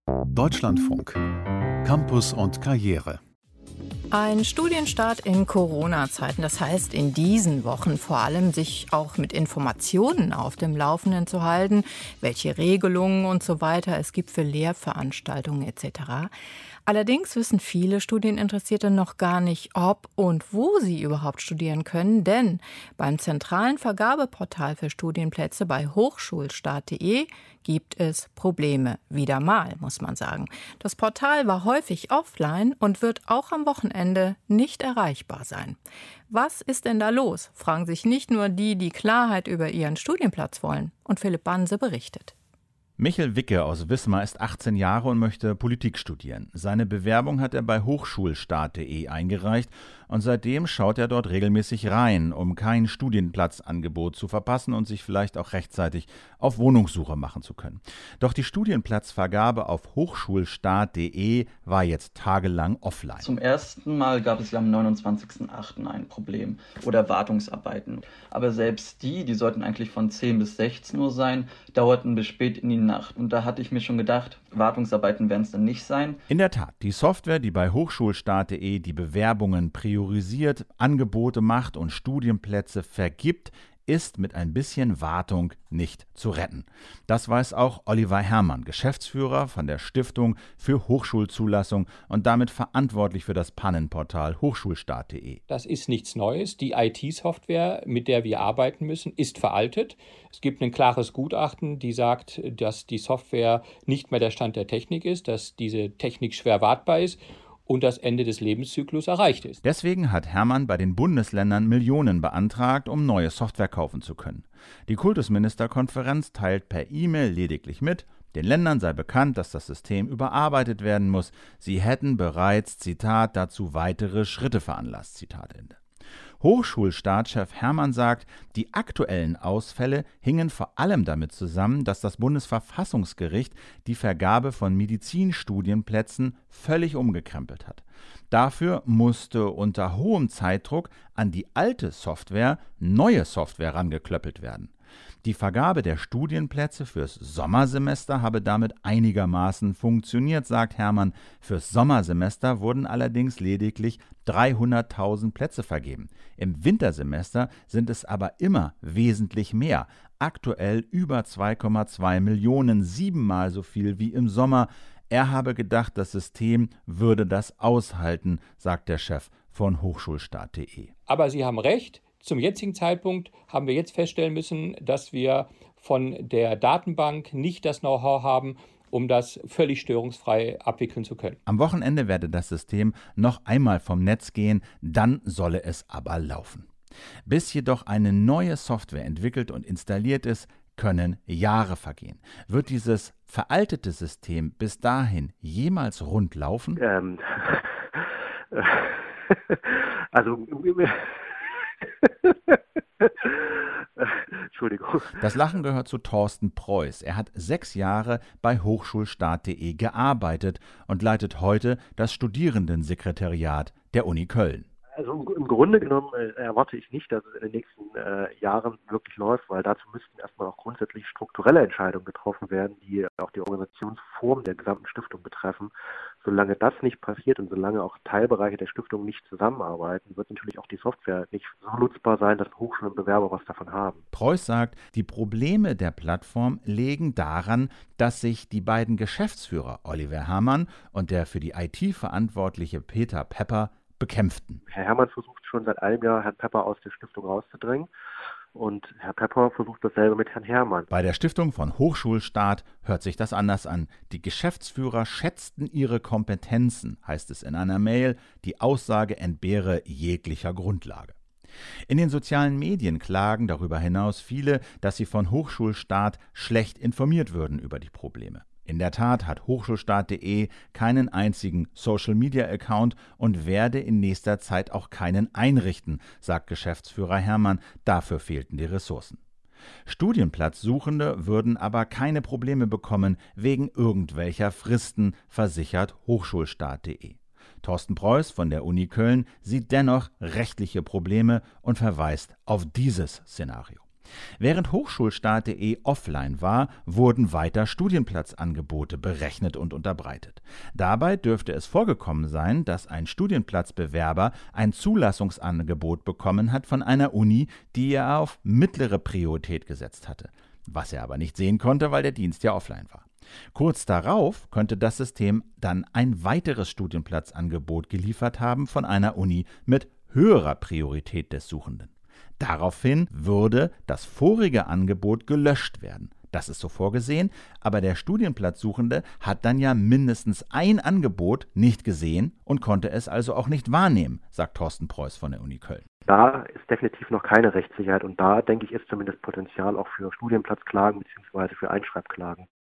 Deutschlandfunk. Campus und Karriere. Ein Studienstart in Corona-Zeiten, das heißt in diesen Wochen vor allem sich auch mit Informationen auf dem Laufenden zu halten, welche Regelungen und so weiter es gibt für Lehrveranstaltungen etc. Allerdings wissen viele Studieninteressierte noch gar nicht, ob und wo sie überhaupt studieren können, denn beim zentralen Vergabeportal für Studienplätze bei hochschulstart.de gibt es Probleme. Wieder mal, muss man sagen. Das Portal war häufig offline und wird auch am Wochenende nicht erreichbar sein. Was ist denn da los? Fragen sich nicht nur die Klarheit über ihren Studienplatz wollen. Und Philipp Banse berichtet. Michel Wicke aus Wismar ist 18 Jahre und möchte Politik studieren. Seine Bewerbung hat er bei hochschulstart.de eingereicht und seitdem schaut er dort regelmäßig rein, um kein Studienplatzangebot zu verpassen und sich vielleicht auch rechtzeitig auf Wohnungssuche machen zu können. Doch die Studienplatzvergabe auf hochschulstart.de war jetzt tagelang offline. Zum ersten Mal gab es ja am 29.08. ein Problem oder Wartungsarbeiten. Aber selbst die sollten eigentlich von 10 bis 16 Uhr sein, dauerten bis spät in die Nacht. Und da hatte ich mir schon gedacht, Wartungsarbeiten werden es dann nicht sein. In der Tat, die Software, die bei hochschulstart.de die Bewerbungen priorisiert, Angebote macht und Studienplätze vergibt, ist mit ein bisschen Wartung nicht zu retten. Das weiß auch Oliver Herrmann, Geschäftsführer von der Stiftung für Hochschulzulassung und damit verantwortlich für das Pannenportal hochschulstart.de. Das ist nichts Neues. Die IT-Software, mit der wir arbeiten müssen, ist veraltet. Es gibt ein klares Gutachten, die sagt, dass die Software nicht mehr der Stand der Technik ist, dass diese Technik schwer wartbar ist und das Ende des Lebenszyklus erreicht ist. Deswegen hat Herrmann bei den Bundesländern Millionen beantragt, um neue Software kaufen zu können. Die Kultusministerkonferenz teilt per E-Mail lediglich mit, den Ländern sei bekannt, dass das System überarbeitet werden muss. Sie hätten bereits, Zitat, dazu weitere Schritte veranlasst, Zitat Ende. Hochschulstartchef Herrmann sagt, die aktuellen Ausfälle hingen vor allem damit zusammen, dass das Bundesverfassungsgericht die Vergabe von Medizinstudienplätzen völlig umgekrempelt hat. Dafür musste unter hohem Zeitdruck an die alte Software neue Software rangeklöppelt werden. Die Vergabe der Studienplätze fürs Sommersemester habe damit einigermaßen funktioniert, sagt Herrmann. Fürs Sommersemester wurden allerdings lediglich 300.000 Plätze vergeben. Im Wintersemester sind es aber immer wesentlich mehr. Aktuell über 2,2 Millionen, 7-mal so viel wie im Sommer. Er habe gedacht, das System würde das aushalten, sagt der Chef von hochschulstart.de. Aber Sie haben recht. Zum jetzigen Zeitpunkt haben wir jetzt feststellen müssen, dass wir von der Datenbank nicht das Know-how haben, um das völlig störungsfrei abwickeln zu können. Am Wochenende werde das System noch einmal vom Netz gehen, dann solle es aber laufen. Bis jedoch eine neue Software entwickelt und installiert ist, können Jahre vergehen. Wird dieses veraltete System bis dahin jemals rund laufen? Entschuldigung. Das Lachen gehört zu Thorsten Preuß. Er hat 6 Jahre bei hochschulstart.de gearbeitet und leitet heute das Studierendensekretariat der Uni Köln. Also im Grunde genommen erwarte ich nicht, dass es in den nächsten Jahren wirklich läuft, weil dazu müssten erstmal auch grundsätzlich strukturelle Entscheidungen getroffen werden, die auch die Organisationsform der gesamten Stiftung betreffen. Solange das nicht passiert und solange auch Teilbereiche der Stiftung nicht zusammenarbeiten, wird natürlich auch die Software nicht so nutzbar sein, dass Hochschulen und Bewerber was davon haben. Preuß sagt, die Probleme der Plattform liegen daran, dass sich die beiden Geschäftsführer Oliver Herrmann und der für die IT verantwortliche Peter Pepper bekämpften. Herr Herrmann versucht schon seit einem Jahr, Herrn Pepper aus der Stiftung rauszudrängen. Und Herr Pepper versucht dasselbe mit Herrn Herrmann. Bei der Stiftung von Hochschulstart hört sich das anders an. Die Geschäftsführer schätzten ihre Kompetenzen, heißt es in einer Mail. Die Aussage entbehre jeglicher Grundlage. In den sozialen Medien klagen darüber hinaus viele, dass sie von Hochschulstart schlecht informiert würden über die Probleme. In der Tat hat hochschulstart.de keinen einzigen Social-Media-Account und werde in nächster Zeit auch keinen einrichten, sagt Geschäftsführer Herrmann. Dafür fehlten die Ressourcen. Studienplatzsuchende würden aber keine Probleme bekommen wegen irgendwelcher Fristen, versichert hochschulstart.de. Thorsten Preuß von der Uni Köln sieht dennoch rechtliche Probleme und verweist auf dieses Szenario. Während hochschulstart.de offline war, wurden weiter Studienplatzangebote berechnet und unterbreitet. Dabei dürfte es vorgekommen sein, dass ein Studienplatzbewerber ein Zulassungsangebot bekommen hat von einer Uni, die er auf mittlere Priorität gesetzt hatte, was er aber nicht sehen konnte, weil der Dienst ja offline war. Kurz darauf könnte das System dann ein weiteres Studienplatzangebot geliefert haben von einer Uni mit höherer Priorität des Suchenden. Daraufhin würde das vorige Angebot gelöscht werden. Das ist so vorgesehen, aber der Studienplatzsuchende hat dann ja mindestens ein Angebot nicht gesehen und konnte es also auch nicht wahrnehmen, sagt Thorsten Preuß von der Uni Köln. Da ist definitiv noch keine Rechtssicherheit und da, denke ich, ist zumindest Potenzial auch für Studienplatzklagen bzw. für Einschreibklagen.